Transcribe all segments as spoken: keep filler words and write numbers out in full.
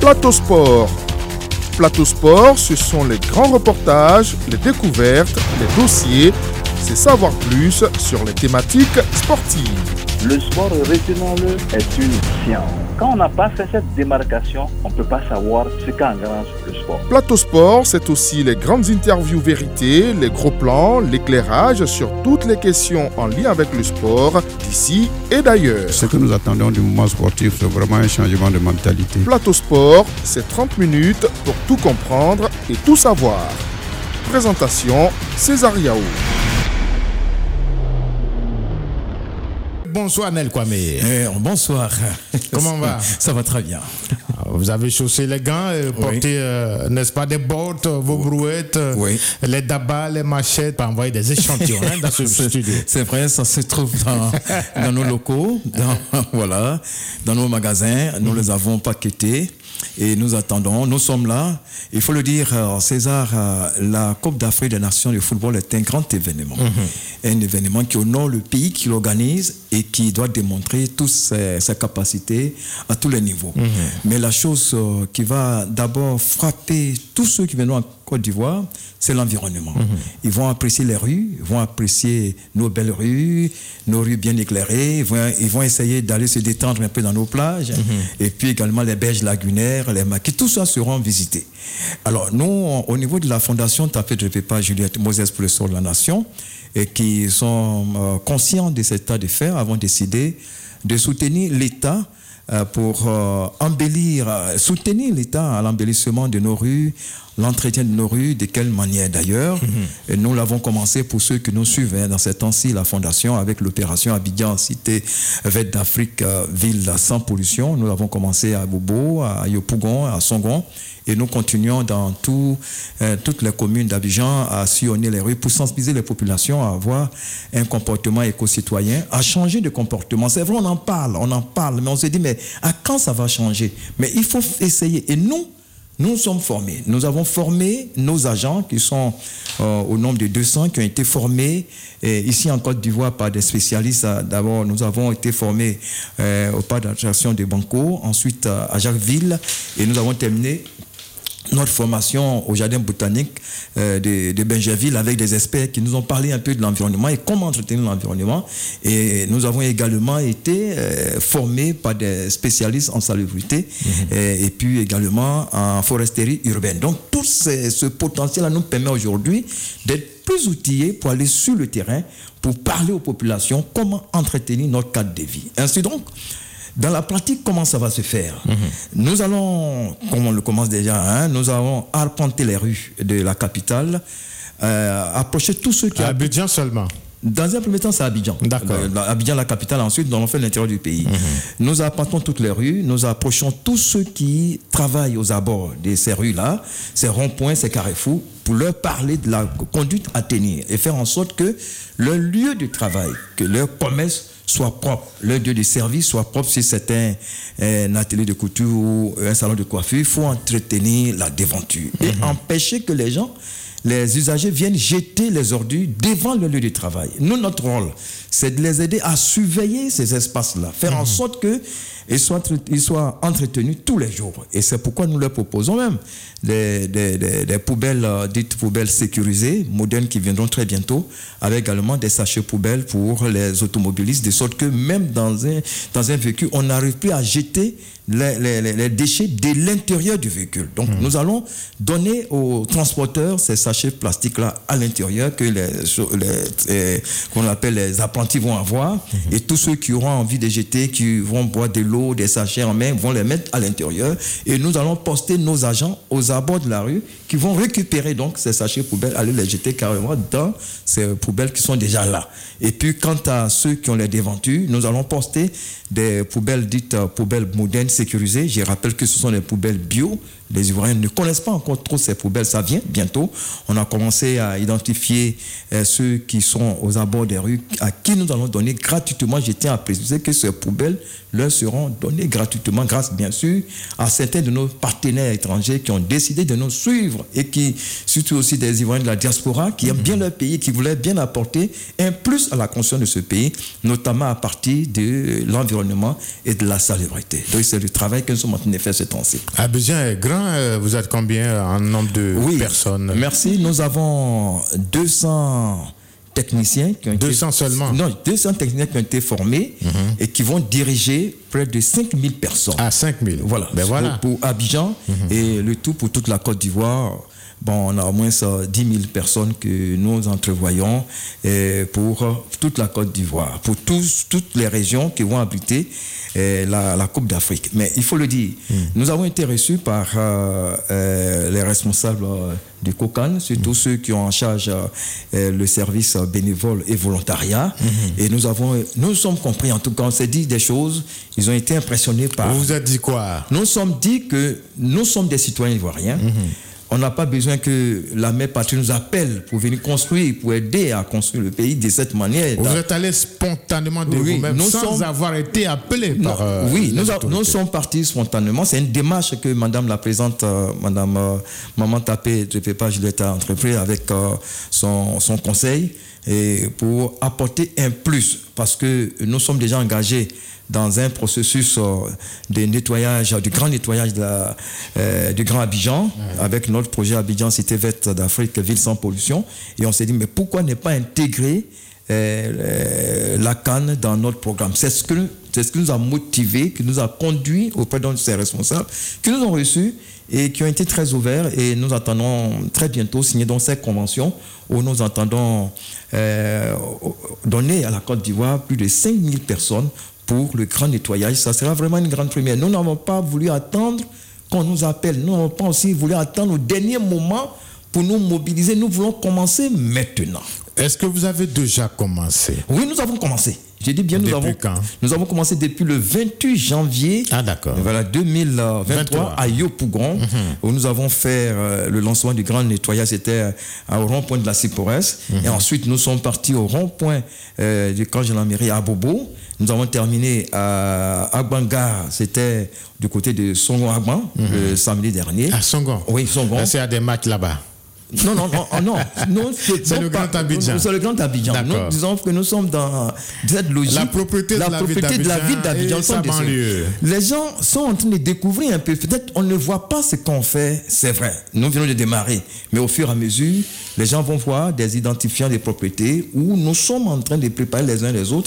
Plateau Sport. Plateau Sport, ce sont les grands reportages, les découvertes, les dossiers, c'est savoir plus sur les thématiques sportives. Le sport, retenons-le, est une science. Quand on n'a pas fait cette démarcation, on ne peut pas savoir ce qu'engrange le sport. Plateau Sport, c'est aussi les grandes interviews vérités, les gros plans, l'éclairage sur toutes les questions en lien avec le sport, d'ici et d'ailleurs. Ce que nous attendons du mouvement sportif, c'est vraiment un changement de mentalité. Plateau Sport, c'est trente minutes pour tout comprendre et tout savoir. Présentation, César Yao. Bonsoir Nel Kwame. Eh, bonsoir. Comment va? Ça va très bien. Vous avez chaussé les gants, euh, porté, oui. euh, n'est-ce pas, des bottes, vos brouettes, oui. les dabas, les machettes, pour envoyer des échantillons hein, dans ce c'est, studio. C'est vrai, ça se trouve dans, dans nos locaux, dans, voilà, dans nos magasins. Nous mm-hmm. les avons paquetés et nous attendons. Nous sommes là. Il faut le dire, César, la Coupe d'Afrique des Nations de football est un grand événement. Mm-hmm. Un événement qui honore le pays qui l'organise et qui doit démontrer toutes ses, ses capacités à tous les niveaux. Mm-hmm. Mais la chose qui va d'abord frapper tous ceux qui viennent en Côte d'Ivoire, c'est l'environnement. Mm-hmm. Ils vont apprécier les rues, ils vont apprécier nos belles rues, nos rues bien éclairées, ils vont, ils vont essayer d'aller se détendre un peu dans nos plages, mm-hmm. et puis également les berges lagunaires, les maquis, tout ça seront visités. Alors nous, au niveau de la fondation Tapé de Pépa Juliette Moses pour le sort de la nation, et qui sont euh, conscients de cet état de fait, avons décidé de soutenir l'État euh, pour euh, embellir, euh, soutenir l'État à l'embellissement de nos rues, l'entretien de nos rues, de quelle manière d'ailleurs. Mm-hmm. Et nous l'avons commencé pour ceux qui nous suivent hein, dans ces temps-ci, la fondation avec l'opération Abidjan, cité verte d'Afrique, euh, ville sans pollution. Nous l'avons commencé à Bobo, à Yopougon, à Songon. Et nous continuons dans tout, euh, toutes les communes d'Abidjan à sillonner les rues pour sensibiliser les populations à avoir un comportement éco-citoyen, à changer de comportement. C'est vrai, on en parle, on en parle, mais on se dit, mais à quand ça va changer? Mais il faut essayer. Et nous, nous sommes formés. Nous avons formé nos agents qui sont euh, au nombre de deux cents qui ont été formés et ici en Côte d'Ivoire par des spécialistes. D'abord, nous avons été formés euh, au parc d'attraction de Banco, ensuite euh, à Jacquesville et nous avons terminé notre formation au jardin botanique euh, de, de Benjerville avec des experts qui nous ont parlé un peu de l'environnement et comment entretenir l'environnement. Et nous avons également été euh, formés par des spécialistes en salubrité mmh. et, et puis également en foresterie urbaine. Donc tout ces, ce potentiel nous permet aujourd'hui d'être plus outillés pour aller sur le terrain, pour parler aux populations comment entretenir notre cadre de vie. Ainsi donc, dans la pratique, comment ça va se faire? Mm-hmm. Nous allons, comme on le commence déjà, hein, nous allons arpenter les rues de la capitale, euh, approcher tous ceux qui... À Abidjan seulement? Dans un premier temps, c'est Abidjan. D'accord. Euh, Abidjan, la capitale, ensuite, on fait l'intérieur du pays. Mm-hmm. Nous arpentons toutes les rues, nous approchons tous ceux qui travaillent aux abords de ces rues-là, ces ronds-points, ces carrefours, pour leur parler de la conduite à tenir et faire en sorte que leur lieu de travail, que leur commerce soit propre, leur lieu de service soit propre. Si c'est un, un atelier de couture ou un salon de coiffure, il faut entretenir la devanture mm-hmm. et empêcher que les gens, les usagers viennent jeter les ordures devant le lieu de travail. Nous, notre rôle, c'est de les aider à surveiller ces espaces-là, faire mm-hmm. en sorte qu'ils soient, ils soient entretenus tous les jours. Et c'est pourquoi nous leur proposons même des, des, des, des poubelles, euh, dites poubelles sécurisées, modernes, qui viendront très bientôt, avec également des sachets poubelles pour les automobilistes, de sorte que même dans un, dans un véhicule, on n'arrive plus à jeter les, les, les déchets de l'intérieur du véhicule. Donc, mmh. nous allons donner aux transporteurs ces sachets plastiques-là à l'intérieur que les, les, qu'on appelle les apprentis vont avoir. Mmh. Et tous ceux qui auront envie de jeter, qui vont boire de l'eau, des sachets en main, vont les mettre à l'intérieur. Et nous allons poster nos agents aux abords de la rue qui vont récupérer donc ces sachets poubelles, aller les jeter carrément dans ces poubelles qui sont déjà là. Et puis, quant à ceux qui ont les devantures, nous allons poster des poubelles dites poubelles modernes sécurisées. Je rappelle que ce sont des poubelles bio, les Ivoiriens ne connaissent pas encore trop ces poubelles. Ça vient bientôt. On a commencé à identifier euh, ceux qui sont aux abords des rues, à qui nous allons donner gratuitement. Je tiens à préciser que ces poubelles leur seront données gratuitement grâce, bien sûr, à certains de nos partenaires étrangers qui ont décidé de nous suivre et qui, surtout aussi des Ivoiriens de la diaspora, qui aiment bien leur pays, qui voulaient bien apporter un plus à la conscience de ce pays, notamment à partir de l'environnement et de la salubrité. Donc c'est le travail que nous sommes en train de faire ce temps-ci. Abidjan est grand, vous êtes combien en nombre de oui, personnes? Merci, nous avons deux cents techniciens qui ont deux cents été, seulement? Non, deux cents techniciens qui ont été formés mm-hmm. et qui vont diriger près de cinq mille personnes. Ah, cinq mille. Voilà, ben voilà. Pour, pour Abidjan mm-hmm. et le tout pour toute la Côte d'Ivoire. Bon, on a au moins ça, dix mille personnes que nous entrevoyons et pour toute la Côte d'Ivoire, pour tous, toutes les régions qui vont abriter eh, la, la Coupe d'Afrique. Mais il faut le dire, mm. nous avons été reçus par euh, euh, les responsables euh, du COCAN, surtout mm. ceux qui ont en charge euh, le service bénévole et volontariat. Mm-hmm. Et nous avons, nous nous sommes compris, en tout cas, on s'est dit des choses, ils ont été impressionnés par... Vous vous êtes dit quoi? Nous nous sommes dit que nous sommes des citoyens ivoiriens. Mm-hmm. On n'a pas besoin que la mère patrie nous appelle pour venir construire, pour aider à construire le pays de cette manière. Vous êtes allé spontanément de oui, vous-même sans sommes... avoir été appelé par euh, Oui, nous, a, nous sommes partis spontanément. C'est une démarche que Madame la Présidente, euh, Madame euh, Maman Tapé de Pépa Juliette a entrepris avec euh, son, son conseil et pour apporter un plus parce que nous sommes déjà engagés dans un processus euh, de nettoyage, du grand nettoyage de la, euh, du Grand Abidjan, mmh. avec notre projet Abidjan Cité Verte d'Afrique, ville sans pollution. Et on s'est dit, mais pourquoi ne pas intégrer euh, la canne dans notre programme? C'est ce que, c'est ce qui nous a motivés, qui nous a conduits auprès de ces responsables, qui nous ont reçus et qui ont été très ouverts. Et nous attendons très bientôt signer donc cette convention où nous entendons euh, donner à la Côte d'Ivoire plus de cinq mille personnes pour le grand nettoyage. Ça sera vraiment une grande première. Nous n'avons pas voulu attendre qu'on nous appelle. Nous n'avons pas aussi voulu attendre au dernier moment pour nous mobiliser. Nous voulons commencer maintenant. Est-ce que vous avez déjà commencé? Oui, nous avons commencé. J'ai dit bien, nous depuis avons, quand? Nous avons commencé depuis le vingt-huit janvier ah, d'accord. Voilà, deux mille vingt-trois vingt-trois à Yopougon, mm-hmm. où nous avons fait euh, le lancement du grand nettoyage. C'était euh, au rond-point de la Cyporès. Mm-hmm. Et ensuite, nous sommes partis au rond-point euh, du camp de la mairie à Bobo. Nous avons terminé à Agbangar, c'était du côté de Songon-Agban, mm-hmm. le samedi dernier. À Songon? Oui, Songon. Là, c'est à des matchs là-bas. Non, non, non, non, non c'est, c'est le pas, Grand Abidjan. C'est le Grand Abidjan. Nous disons que nous sommes dans cette logique. La propriété la de la propriété ville de la ville d'Abidjan. Et sa banlieue. Les gens sont en train de découvrir un peu. Peut-être on ne voit pas ce qu'on fait, c'est vrai. Nous venons de démarrer. Mais au fur et à mesure, les gens vont voir des identifiants des propriétés où nous sommes en train de préparer les uns les autres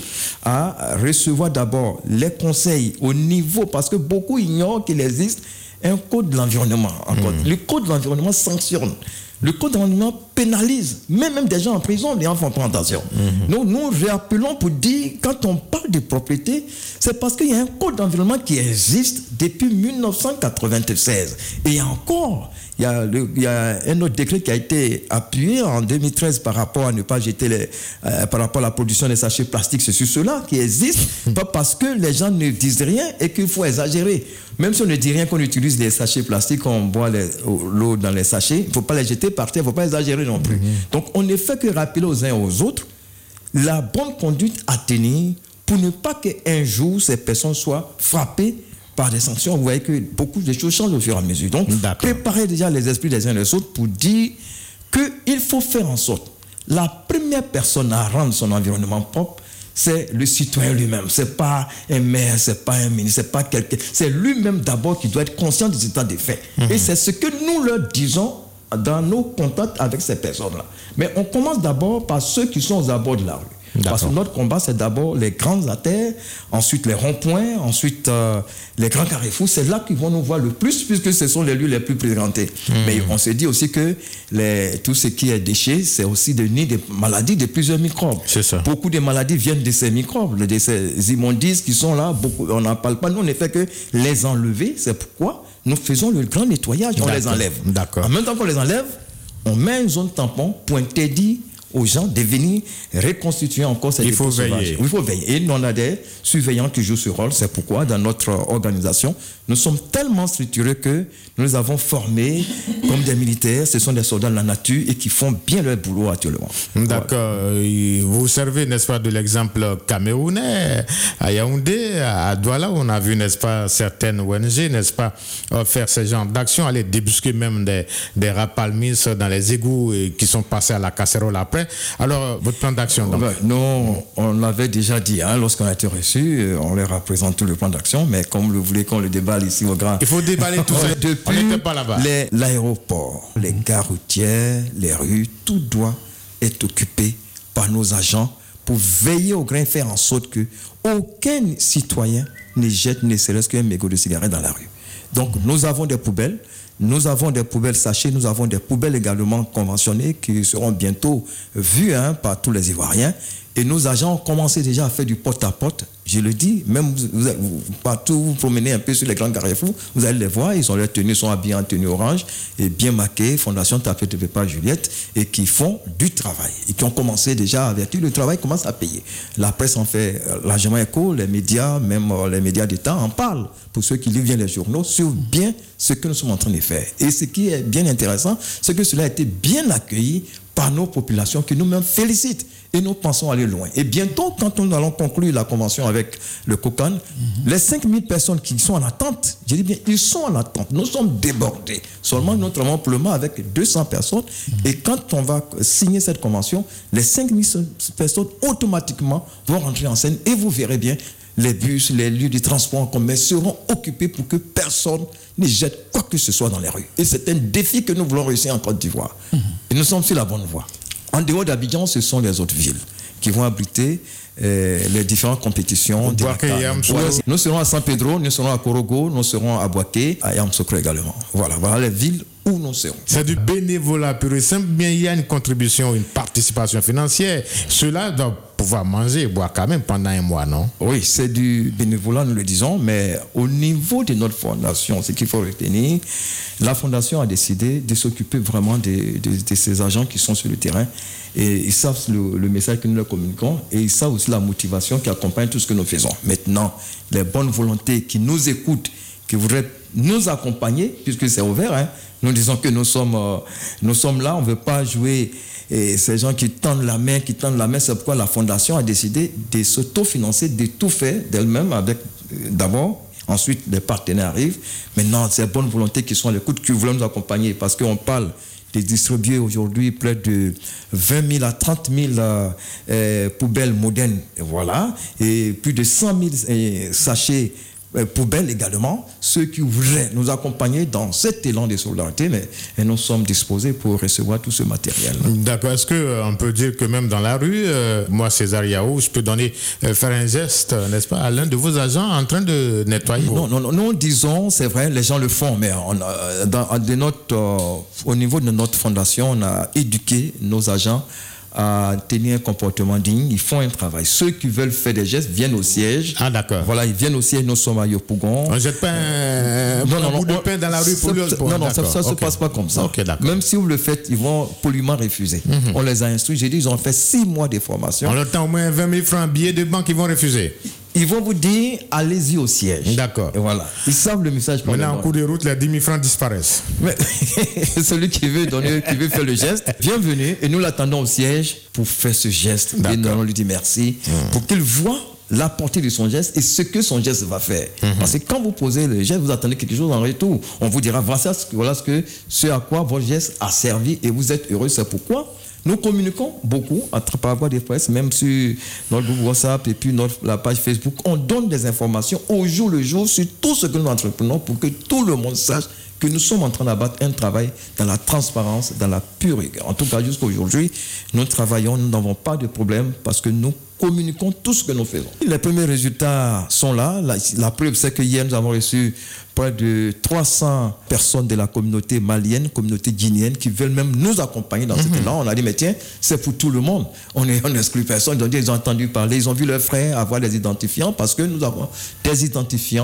à recevoir d'abord les conseils au niveau, parce que beaucoup ignorent qu'il existe un code de l'environnement. Mmh. Le code de l'environnement sanctionne. Le code de l'environnement pénalise, même, même des gens en prison, les enfants en plantation. Mm-hmm. Nous, nous réappelons pour dire, quand on parle de propriété, c'est parce qu'il y a un code d'environnement qui existe depuis mille neuf cent quatre-vingt-seize. Et il y a encore, il y a, le, il y a un autre décret qui a été appuyé en deux mille treize par rapport à ne pas jeter les, euh, par rapport à la production des sachets plastiques. C'est sur cela qui existe, pas parce que les gens ne disent rien et qu'il faut exagérer. Même si on ne dit rien qu'on utilise les sachets plastiques, qu'on boit les, l'eau dans les sachets, il ne faut pas les jeter par terre, il ne faut pas exagérer non plus. Mm-hmm. Donc on ne fait que rappeler aux uns et aux autres la bonne conduite à tenir pour ne pas qu'un jour ces personnes soient frappées par des sanctions. Vous voyez que beaucoup de choses changent au fur et à mesure. Donc préparez déjà les esprits des uns et des autres pour dire qu'il faut faire en sorte la première personne à rendre son environnement propre, c'est le citoyen lui-même. C'est pas un maire, c'est pas un ministre, c'est pas quelqu'un. C'est lui-même d'abord qui doit être conscient des états des faits. Mmh. Et c'est ce que nous leur disons dans nos contacts avec ces personnes-là. Mais on commence d'abord par ceux qui sont aux abords de la rue. D'accord. Parce que notre combat, c'est d'abord les grandes artères, ensuite les ronds-points, ensuite euh, les grands carrefours. C'est là qu'ils vont nous voir le plus, puisque ce sont les lieux les plus fréquentés. Mmh. Mais on se dit aussi que les, tout ce qui est déchets, c'est aussi de nier des maladies de plusieurs microbes. C'est ça. Beaucoup de maladies viennent de ces microbes, de ces immondices qui sont là. Beaucoup, on n'en parle pas. Nous, on ne fait que les enlever. C'est pourquoi nous faisons le grand nettoyage. On D'accord. les enlève. D'accord. En même temps qu'on les enlève, on met une zone tampon pour interdire aux gens de venir reconstituer encore ces il faut dépôts sauvages. veiller. Il faut veiller. Et on a des surveillants qui jouent ce rôle. C'est pourquoi dans notre organisation, nous sommes tellement structurés que nous les avons formés comme des militaires. Ce sont des soldats de la nature et qui font bien leur boulot actuellement. D'accord. Voilà. Vous servez, n'est-ce pas, de l'exemple camerounais à Yaoundé, à Douala, on a vu, n'est-ce pas, certaines O N G, n'est-ce pas, faire ce genre d'action, aller débusquer même des, des rapalmis dans les égouts et qui sont passés à la casserole après. Alors, votre plan d'action donc? Nous, on l'avait déjà dit, hein, lorsqu'on a été reçu, on leur a présenté le plan d'action, mais comme vous voulez qu'on le déballe ici au grand... Il faut déballer tout ça. Depuis on n'était pas là-bas. Les, l'aéroport, les gares routières, les rues, tout doit être occupé par nos agents pour veiller au grain, faire en sorte que aucun citoyen ne jette ne serait-ce qu'un mégot de cigarette dans la rue. Donc, nous avons des poubelles. Nous avons des poubelles sachets, nous avons des poubelles également conventionnées qui seront bientôt vues hein, par tous les Ivoiriens. Et nos agents ont commencé déjà à faire du porte-à-porte. Je le dis, même vous, vous, vous, partout, vous promenez un peu sur les grands carrefours, vous allez les voir, ils ont leurs tenues, sont habillés en tenue orange et bien marqués, Fondation Tapet de Pépa Juliette, et qui font du travail. Et qui ont commencé déjà à avertir, le travail commence à payer. La presse en fait largement écho, les médias, même les médias d'État en parlent, pour ceux qui lisent bien les journaux, sur bien ce que nous sommes en train de faire. Et ce qui est bien intéressant, c'est que cela a été bien accueilli par nos populations qui nous-mêmes félicitent. Et nous pensons aller loin. Et bientôt, quand nous allons conclure la convention avec le COCAN, mm-hmm. les cinq mille personnes qui sont en attente, je dis bien, ils sont en attente. Nous sommes débordés. Seulement, nous travaillons pour le moment avec deux cents personnes. Mm-hmm. Et quand on va signer cette convention, les cinq mille personnes automatiquement vont rentrer en scène et vous verrez bien, les bus, les lieux de transport en commun seront occupés pour que personne ne jette quoi que ce soit dans les rues. Et c'est un défi que nous voulons réussir en Côte d'Ivoire. Mm-hmm. Et nous sommes sur la bonne voie. En dehors d'Abidjan, ce sont les autres villes qui vont abriter euh, les différentes compétitions. Nous serons à San Pedro, nous serons à Korogo, nous serons à Boaké, à Yamoussoukro également. Voilà, voilà les villes où nous serons. C'est du bénévolat pur et simple, bien il y a une contribution, une participation financière. Cela doit pouvoir manger et boire quand même pendant un mois, non? Oui, c'est du bénévolat, nous le disons, mais au niveau de notre fondation, ce qu'il faut retenir, la fondation a décidé de s'occuper vraiment de, de, de ces agents qui sont sur le terrain et ils savent le, le message que nous leur communiquons et ils savent aussi la motivation qui accompagne tout ce que nous faisons. Maintenant, les bonnes volontés qui nous écoutent, qui voudraient nous accompagner, puisque c'est ouvert, hein, nous disons que nous sommes, euh, nous sommes là, on ne veut pas jouer et ces gens qui tendent la main, qui tendent la main, c'est pourquoi la fondation a décidé de s'autofinancer, de tout faire d'elle-même avec euh, d'abord. Ensuite, les partenaires arrivent. Maintenant, c'est bonne volonté qui sont à l'écoute, qui veulent nous accompagner. Parce qu'on parle de distribuer aujourd'hui près de vingt mille à trente mille euh, euh, poubelles modernes. Et voilà. Et plus de cent mille euh, sachets euh, poubelles également. Ceux qui voudraient nous accompagner dans cet élan de solidarité, mais et nous sommes disposés pour recevoir tout ce matériel. D'accord. Est-ce qu'on euh, peut dire que même dans la rue, euh, moi, César Yao, je peux donner, euh, faire un geste, n'est-ce pas, à l'un de vos agents en train de nettoyer? Non, non, non, nous disons, c'est vrai, les gens le font, mais on a, dans, de notre, euh, au niveau de notre fondation, on a éduqué nos agents à tenir un comportement digne. Ils font un travail. Ceux qui veulent faire des gestes viennent au siège. Ah, d'accord. Voilà, ils viennent au siège. Nous sommes à Yopougon. On ne jette pas un, non, un non, bout non, de pain dans la rue pour lui. Non, non, ça ne okay. se passe pas comme ça. Okay, même si vous le faites, ils vont poliment refuser. Mm-hmm. On les a instruits. J'ai dit, ils ont fait six mois de formation. On leur tend au moins vingt mille francs billets de banque, ils vont refuser. Ils vont vous dire, allez-y au siège. D'accord. Et voilà. Ils savent le message. Maintenant, en cours de route, les dix mille francs disparaissent. Mais celui qui veut donner, qui veut faire le geste, bienvenue. Et nous l'attendons au siège pour faire ce geste. Et nous allons lui dire merci. Mmh. Pour qu'il voit la portée de son geste et ce que son geste va faire. Mmh. Parce que quand vous posez le geste, vous attendez quelque chose en retour. On vous dira, voilà ce, voilà ce, que, ce à quoi votre geste a servi et vous êtes heureux. C'est pourquoi nous communiquons beaucoup à travers des presse, même sur notre groupe WhatsApp et puis notre, la page Facebook. On donne des informations au jour le jour sur tout ce que nous entreprenons pour que tout le monde sache que nous sommes en train d'abattre un travail dans la transparence, dans la pure rigueur. En tout cas, jusqu'à aujourd'hui, nous travaillons, nous n'avons pas de problème parce que nous communiquons tout ce que nous faisons. Les premiers résultats sont là. La, la preuve, c'est que hier, nous avons reçu près de trois cents personnes de la communauté malienne, communauté guinéenne, qui veulent même nous accompagner dans mm-hmm. cet élan. On a dit, mais tiens, c'est pour tout le monde. On n'exclut personne. Ils ont dit, ils ont entendu parler, ils ont vu leurs frères avoir des identifiants parce que nous avons des identifiants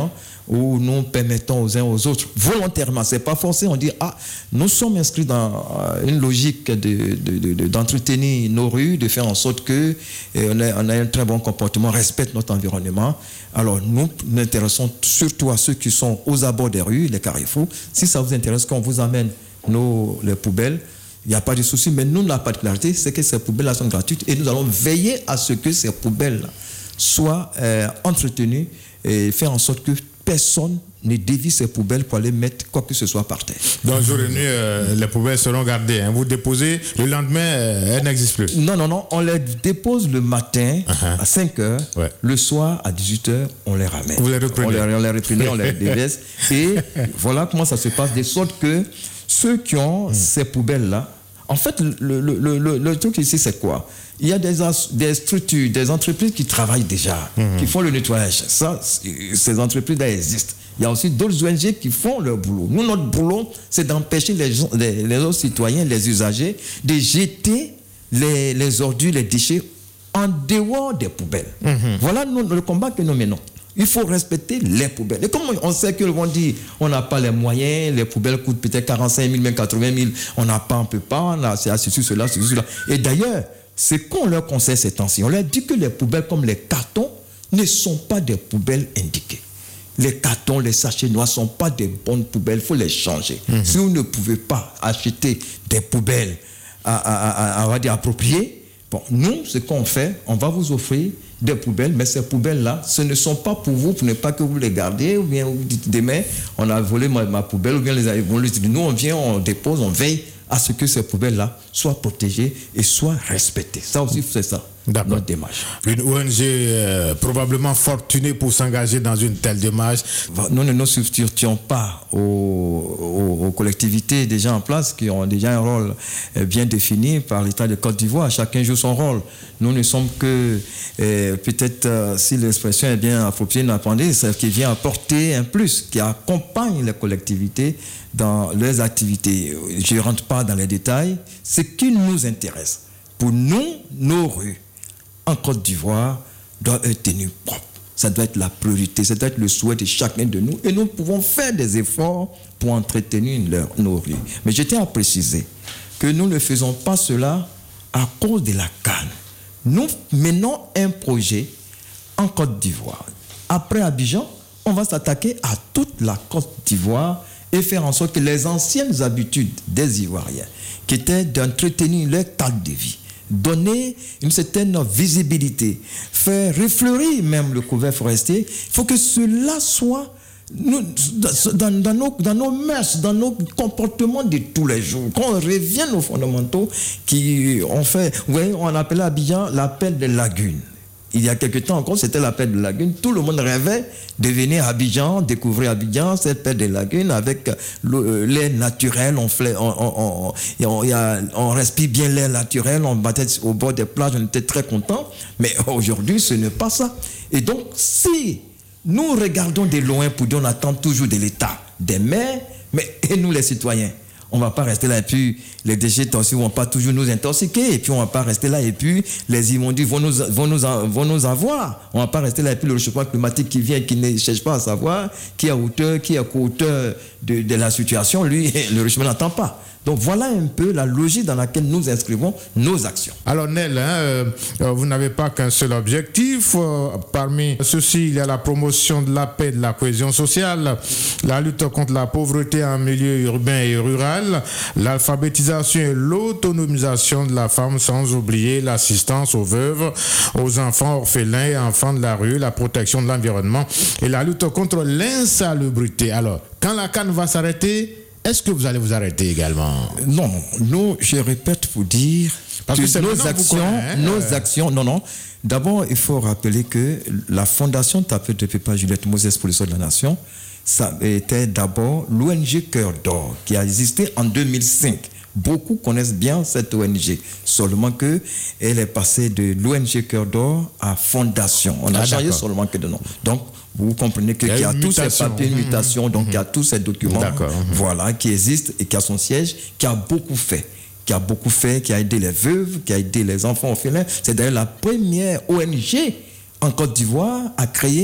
où nous permettons aux uns aux autres, volontairement, c'est pas forcé, on dit, ah, nous sommes inscrits dans une logique de, de, de, d'entretenir nos rues, de faire en sorte que eh, on, a, on a un très bon comportement, respecte notre environnement. Alors, nous nous intéressons surtout à ceux qui sont aux abords des rues, les carrefours. Si ça vous intéresse, qu'on vous amène nos, les poubelles, il n'y a pas de souci, mais nous, la particularité, c'est que ces poubelles-là sont gratuites et nous allons veiller à ce que ces poubelles soient euh, entretenues et faire en sorte que personne ne dévie ces poubelles pour aller mettre quoi que ce soit par terre. Donc, jour et nuit, euh, les poubelles seront gardées. Hein. Vous déposez, le lendemain, euh, elles n'existent plus. Non, non, non. On les dépose le matin uh-huh. à cinq heures. Ouais. Le soir, à dix-huit heures, on les ramène. Vous les reprenez. On les, on les reprend, on les déverse. Et voilà comment ça se passe. De sorte que ceux qui ont mmh. ces poubelles-là, en fait, le, le, le, le, le truc ici, c'est quoi? Il y a des, des structures, des entreprises qui travaillent déjà, mmh. qui font le nettoyage. Ça, ces entreprises-là existent. Il y a aussi d'autres O N G qui font leur boulot. Nous, notre boulot, c'est d'empêcher les, gens, les, les autres citoyens, les usagers, de jeter les, les ordures, les déchets en dehors des poubelles. Mmh. Voilà nous, le combat que nous menons. Il faut respecter les poubelles. Et comme on sait qu'ils vont dire, on n'a pas les moyens, les poubelles coûtent peut-être quarante-cinq mille, même quatre-vingt mille, on n'a pas, on ne peut pas, on a ceci, cela, ceci, cela. Et d'ailleurs, c'est qu'on leur conseille ces temps-ci. On leur dit que les poubelles comme les cartons ne sont pas des poubelles indiquées. Les cartons, les sachets noirs ne sont pas des bonnes poubelles, il faut les changer. Mmh. Si vous ne pouvez pas acheter des poubelles à, à, à, à, à dire appropriées, bon, nous, ce qu'on fait, on va vous offrir des poubelles, mais ces poubelles-là, ce ne sont pas pour vous, pour ne pas que vous les gardiez, ou bien vous dites demain, on a volé ma, ma poubelle, ou bien les vont les dire, nous on vient, on dépose, on veille à ce que ces poubelles-là soient protégées et soient respectées. Ça aussi, c'est ça. D'accord. Notre démarche. Une O N G euh, probablement fortunée pour s'engager dans une telle démarche. Nous ne nous substituons pas aux, aux, aux collectivités déjà en place qui ont déjà un rôle bien défini par l'État de Côte d'Ivoire. Chacun joue son rôle. Nous ne sommes que, euh, peut-être, euh, si l'expression est bien appropriée, n'attendez, c'est qui vient apporter un plus, qui accompagne les collectivités dans leurs activités. Je ne rentre pas dans les détails. Ce qui nous intéresse, pour nous, nos rues, en Côte d'Ivoire, doivent être tenues propres. Ça doit être la priorité, ça doit être le souhait de chacun de nous. Et nous pouvons faire des efforts pour entretenir leur, nos rues. Mais je tiens à préciser que nous ne faisons pas cela à cause de la canne. Nous menons un projet en Côte d'Ivoire. Après Abidjan, on va s'attaquer à toute la Côte d'Ivoire et faire en sorte que les anciennes habitudes des Ivoiriens, qui étaient d'entretenir leur cadre de vie, donner une certaine visibilité, faire refleurir même le couvert forestier, il faut que cela soit nous, dans, dans, nos, dans nos mœurs, dans nos comportements de tous les jours, qu'on revienne aux fondamentaux qui ont fait, vous voyez, on appelait Abidjan l'appel des lagunes. Il y a quelque temps encore, c'était l'appel de lagunes. Tout le monde rêvait de venir à Abidjan, découvrir Abidjan, cette appel des lagunes avec l'air naturel. On, on, on, on, on, on respire bien l'air naturel. On battait au bord des plages, on était très contents. Mais aujourd'hui, ce n'est pas ça. Et donc, si nous regardons de loin pour dire on attend toujours de l'État, des maires, mais et nous les citoyens, on ne va pas rester là et puis les déchets toxiques ne vont pas toujours nous intoxiquer et puis on ne va pas rester là et puis les immondices vont nous, vont nous, vont nous avoir. On ne va pas rester là et puis le réchauffement climatique qui vient, qui ne cherche pas à savoir qui est à hauteur, qui est à hauteur de, de la situation, lui, le réchauffement n'attend pas. Donc voilà un peu la logique dans laquelle nous inscrivons nos actions. Alors Nel, hein, euh, vous n'avez pas qu'un seul objectif. Euh, parmi ceux-ci, il y a la promotion de la paix, de la cohésion sociale, la lutte contre la pauvreté en milieu urbain et rural, l'alphabétisation et l'autonomisation de la femme, sans oublier l'assistance aux veuves, aux enfants orphelins et enfants de la rue, la protection de l'environnement et la lutte contre l'insalubrité. Alors, quand la canne va s'arrêter, est-ce que vous allez vous arrêter également? Non, nous, je répète pour dire Parce que, que nos actions, connaît, nos euh... actions, non, non. D'abord, il faut rappeler que la Fondation Tapet de Pépa Juliette Moses pour l'histoire de la nation, ça était d'abord l'O N G Cœur d'Or qui a existé en deux mille cinq. Beaucoup connaissent bien cette O N G, seulement que elle est passée de l'O N G Cœur d'Or à Fondation. On a ah, changé seulement que de nom. Donc, vous comprenez qu'il y a, y a tous ces papiers, une mutation, donc il y a tous ces documents, voilà, qui existent et qui a son siège, qui a beaucoup fait, qui a beaucoup fait, qui a aidé les veuves, qui a aidé les enfants orphelins. C'est d'ailleurs la première O N G en Côte d'Ivoire à créer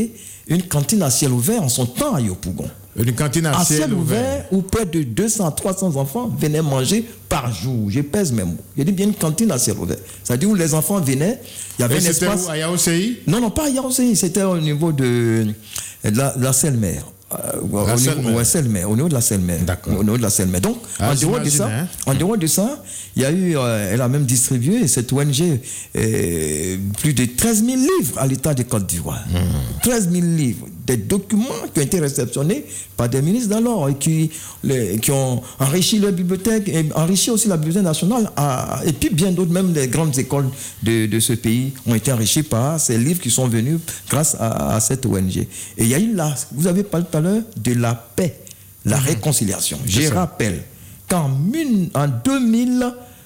une cantine à ciel ouvert en son temps à Yopougon. Une cantine à, à ciel, ciel ouvert, ouvert où près de deux cents à trois cents enfants venaient manger par jour. Je pèse mes mots. Je dis bien une cantine à ciel ouvert. C'est-à-dire où les enfants venaient, il y avait Et un c'était espace... où, à Yaoséi? Non, non, pas à Yaoséi, c'était au niveau de, de la, de la Seine-Mer. Euh, La au, Seine-Mer. niveau, ouais, Seine-Mer, au niveau de la Seine-Mer. D'accord. Au niveau de la Seine-Mer. Donc, Ah, en, dehors de ça, j'imagine, hein. en dehors de ça, il y a eu, euh, elle a même distribué, cette O N G, euh, plus de treize mille livres à l'État de Côte d'Ivoire. Mmh. treize mille livres, des documents qui ont été réceptionnés par des ministres d'alors et qui, les, qui ont enrichi leur bibliothèque et enrichi aussi la bibliothèque nationale. À, et puis bien d'autres, même les grandes écoles de, de ce pays ont été enrichies par ces livres qui sont venus grâce à, à cette O N G. Et il y a eu là, vous avez parlé tout à l'heure de la paix, la mmh. réconciliation. Je ça. rappelle qu'en en deux mille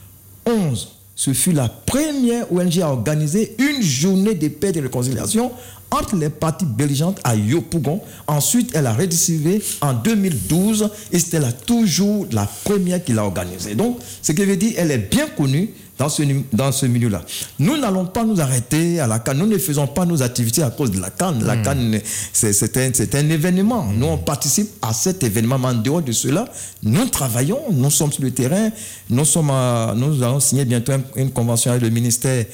onze, ce fut la première O N G à organiser une journée de paix et de réconciliation entre les parties belligérantes à Yopougon. Ensuite, elle a redistribué en deux mille douze et c'était là toujours la première qui l'a organisée. Donc, ce qui veut dire qu'elle est bien connue dans ce, dans ce milieu-là. Nous n'allons pas nous arrêter à la Cannes. Nous ne faisons pas nos activités à cause de la Cannes. La mmh. Cannes, c'est, c'est, un, c'est un événement. Mmh. Nous, on participe à cet événement. Mais en dehors de cela, nous travaillons, nous sommes sur le terrain. Nous, sommes à, nous allons signer bientôt une convention avec le ministère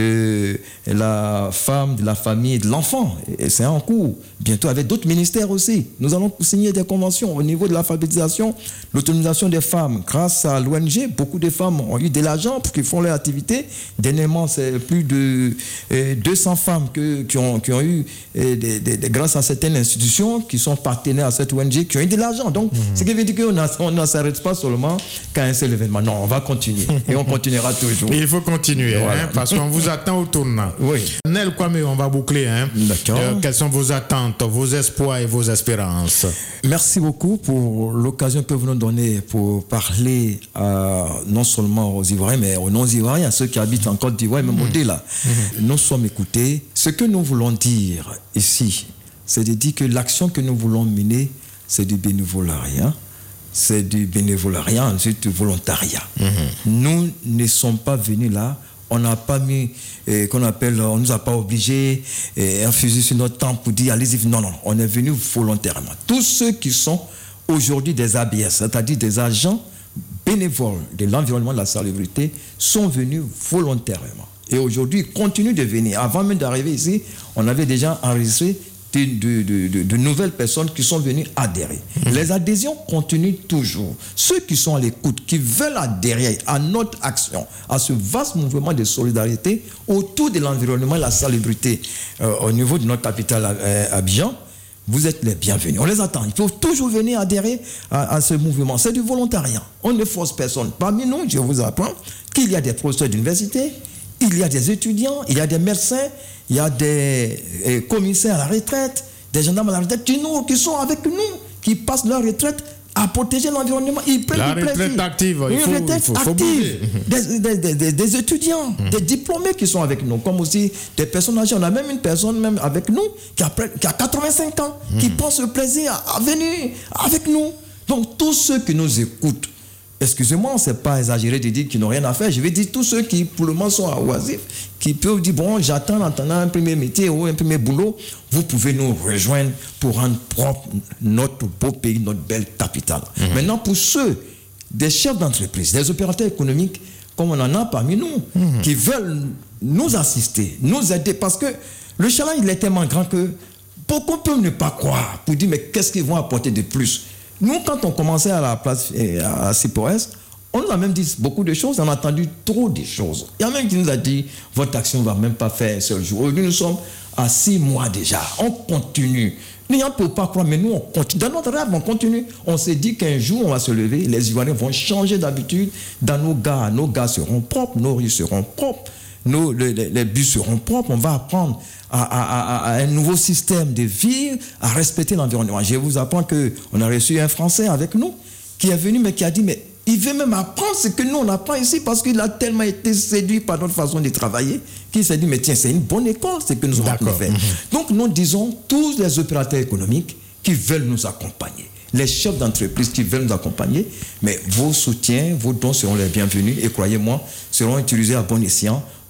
de la femme, de la famille et de l'enfant. Et c'est en cours. Bientôt avec d'autres ministères aussi. Nous allons signer des conventions au niveau de l'alphabétisation, l'autonomisation des femmes. Grâce à l'O N G, beaucoup de femmes ont eu de l'argent pour qu'ils font leur activité. Dernièrement, c'est plus de euh, deux cents femmes que, qui, ont, qui ont eu, euh, des, des, des, grâce à certaines institutions qui sont partenaires à cette O N G, qui ont eu de l'argent. Donc, mm-hmm. ce qui veut dire qu'on ne s'arrête pas seulement qu'à un seul événement. Non, on va continuer. Et on continuera toujours. Il faut continuer, voilà. hein, parce qu'on vous attend au tournant. Oui. Nel Kwame, on va boucler. Hein. D'accord. Euh, quelles sont vos attentes, vos espoirs et vos espérances? Merci beaucoup pour l'occasion que vous nous donnez pour parler euh, non seulement aux Ivoiriens, mais aux non-Ivoiriens, ceux qui habitent en Côte d'Ivoire, même mmh. au-delà. Mmh. Nous sommes écoutés. Ce que nous voulons dire ici, c'est de dire que l'action que nous voulons mener, c'est du bénévolat. C'est du bénévolat, ensuite du volontariat. Mmh. Nous ne sommes pas venus là. On n'a pas mis, eh, qu'on appelle, on ne nous a pas obligés, eh, un fusil sur notre temps pour dire allez-y. Non, non, on est venu volontairement. Tous ceux qui sont aujourd'hui des A B S, c'est-à-dire des agents bénévoles de l'environnement, de la salubrité, sont venus volontairement. Et aujourd'hui, ils continuent de venir. Avant même d'arriver ici, on avait déjà enregistré De, de, de, de nouvelles personnes qui sont venues adhérer. Mmh. Les adhésions continuent toujours. Ceux qui sont à l'écoute, qui veulent adhérer à notre action, à ce vaste mouvement de solidarité autour de l'environnement et la salubrité euh, au niveau de notre capitale euh, Abidjan, vous êtes les bienvenus. On les attend. Il faut toujours venir adhérer à, à ce mouvement. C'est du volontariat. On ne force personne. Parmi nous, je vous apprends qu'il y a des professeurs d'université, il y a des étudiants, il y a des médecins, il y a des euh, commissaires à la retraite, des gendarmes à la retraite qui, nous, qui sont avec nous, qui passent leur retraite à protéger l'environnement. Ils prennent la du plaisir. retraite active, il Une faut, retraite il faut, faut active. Des, des, des, des, des étudiants, mmh. des diplômés qui sont avec nous, comme aussi des personnes âgées. On a même une personne même avec nous qui a, qui a quatre-vingt-cinq ans, mmh. qui prend ce plaisir à, à venir avec nous. Donc tous ceux qui nous écoutent, excusez-moi, ce n'est pas exagéré de dire qu'ils n'ont rien à faire. Je vais dire tous ceux qui, pour le moment, sont à oisif, qui peuvent dire, bon, j'attends en attendant un premier métier ou un premier boulot, vous pouvez nous rejoindre pour rendre propre notre beau pays, notre belle capitale. Mmh. Maintenant, pour ceux, des chefs d'entreprise, des opérateurs économiques, comme on en a parmi nous, mmh. qui veulent nous assister, nous aider, parce que le challenge, il est tellement grand que beaucoup peuvent ne pas croire, pour dire, mais qu'est-ce qu'ils vont apporter de plus? Nous, quand on commençait à la place à Sipores, on nous a même dit beaucoup de choses, on a entendu trop de choses. Il y a même qui nous a dit, votre action ne va même pas faire un seul jour. Aujourd'hui, nous sommes à six mois déjà. On continue. Les gens ne peuvent pas croire, mais nous, on continue. Dans notre rêve, on continue. On s'est dit qu'un jour, on va se lever, les Ivoiriens vont changer d'habitude dans nos gares. Nos gares seront propres, nos rues seront propres, nos, les, les bus seront propres. On va apprendre À, à, à un nouveau système de vie, à respecter l'environnement. Je vous apprends qu'on a reçu un Français avec nous qui est venu, mais qui a dit, mais il veut même apprendre ce que nous, on apprend ici, parce qu'il a tellement été séduit par notre façon de travailler, qu'il s'est dit, mais tiens, c'est une bonne école, ce que nous avons fait. Mm-hmm. Donc, nous disons, tous les opérateurs économiques qui veulent nous accompagner, les chefs d'entreprise qui veulent nous accompagner, mais vos soutiens, vos dons seront les bienvenus, et croyez-moi, seront utilisés à bon escient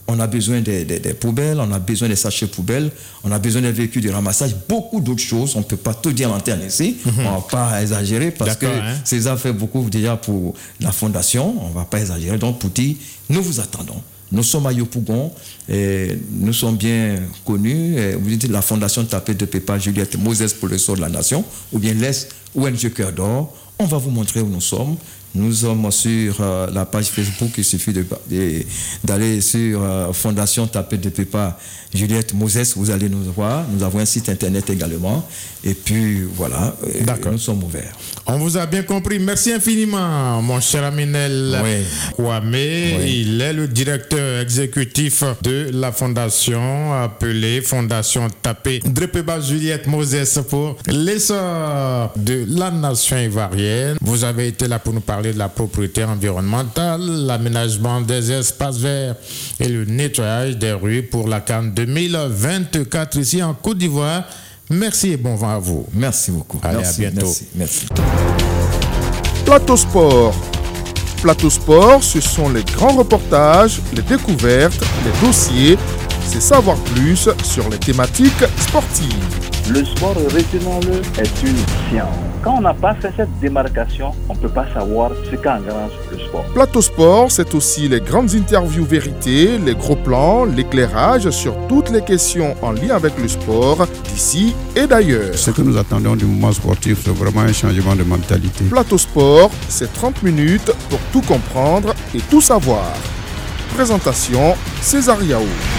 on a besoin des, des, des poubelles, on a besoin des sachets poubelles, on a besoin des véhicules de ramassage, beaucoup d'autres choses. On ne peut pas tout dire en l'antenne ici, mm-hmm. on ne va pas exagérer parce que hein. César fait beaucoup déjà pour la fondation, on ne va pas exagérer. Donc pour dire, nous vous attendons. Nous sommes à Yopougon, et nous sommes bien connus. Et vous dites la fondation Tapé de Pépa Juliette Moses pour le sort de la nation, ou bien l'Est O N G Cœur d'Or. On va vous montrer où nous sommes. Nous sommes sur euh, la page Facebook, il suffit de, de, d'aller sur euh, Fondation Tapé de Pépa Juliette Moses, vous allez nous voir. Nous avons un site internet également. Et puis voilà, et nous sommes ouverts. On vous a bien compris. Merci infiniment, mon cher Aminel oui. Kwame. Oui. Il est le directeur exécutif de la fondation appelée Fondation Tapé de Pépa Juliette Moses pour l'essor de la nation ivoirienne. Vous avez été là pour nous parler de la propriété environnementale, l'aménagement des espaces verts et le nettoyage des rues pour la CAN deux mille vingt-quatre ici en Côte d'Ivoire. Merci et bon vent à vous. Merci beaucoup. Allez, merci, à bientôt. Merci, merci. Plateau Sport. Plateau Sport, ce sont les grands reportages, les découvertes, les dossiers, c'est savoir plus sur les thématiques sportives. Le sport, retenons-le, est une science. Quand on n'a pas fait cette démarcation, on ne peut pas savoir ce qu'engrange le sport. Plateau Sport, c'est aussi les grandes interviews vérités, les gros plans, l'éclairage sur toutes les questions en lien avec le sport, d'ici et d'ailleurs. Ce que nous attendons du mouvement sportif, c'est vraiment un changement de mentalité. Plateau Sport, c'est trente minutes pour tout comprendre et tout savoir. Présentation, César Yao.